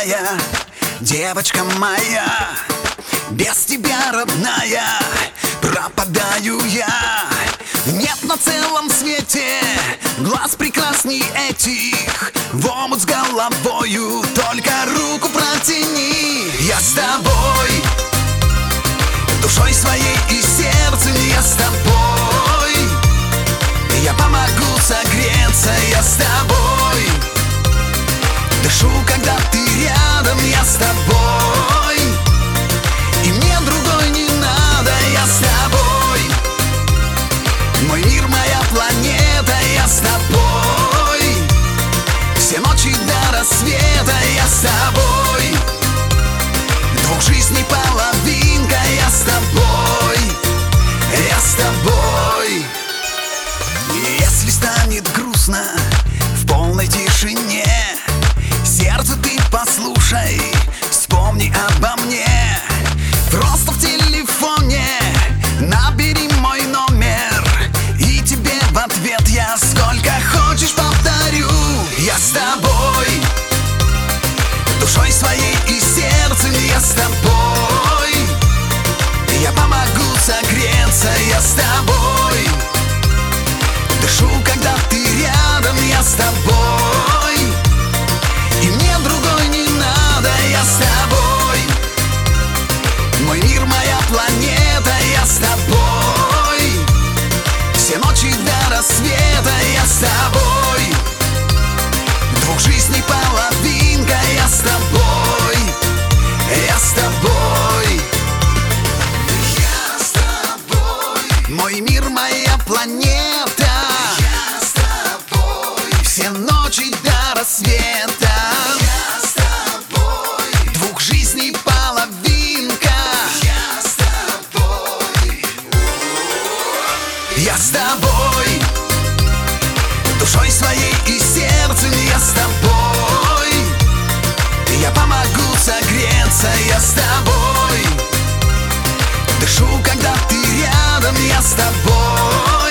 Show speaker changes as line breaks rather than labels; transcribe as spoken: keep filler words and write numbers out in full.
родная, девочка моя. Без тебя, родная, пропадаю я. Нет на целом свете глаз прекрасней этих. В омут с головою только руку протяни. Я с тобой, душой своей и сердцем я с тобой. Я помогу согреться, я с тобой. Дышу, когда ты рядом, я с тобой. И мне другой не надо, я с тобой. Мой мир, моя планета, я с тобой. Все ночи до рассвета, я с тобой. Двух жизней половинка, я с тобой. Я с тобой. И если станет грустно в полной тишине, сердце ты послушай, вспомни обо мне. Просто в телефоне набери мой номер, и тебе в ответ я сколько хочешь повторю. Я с тобой, душой своей и сердцем я с тобой. Я помогу согреться, я с тобой. Дышу, когда ты рядом, я с тобой. И мне другой не надо, я с тобой. Мой мир, моя планета, я с тобой. Все ночи до рассвета, я с тобой. Двух жизней половинка, я с тобой. Я с тобой. Я с тобой. Мой мир, моя планета. Я с тобой. Все ночи до рассвета. Я с тобой. Двух жизней половинка. Я с тобой. Я с тобой. Душой своей и сердцем я с тобой. Я помогу согреться, я с тобой. Дышу, когда ты рядом, я с тобой.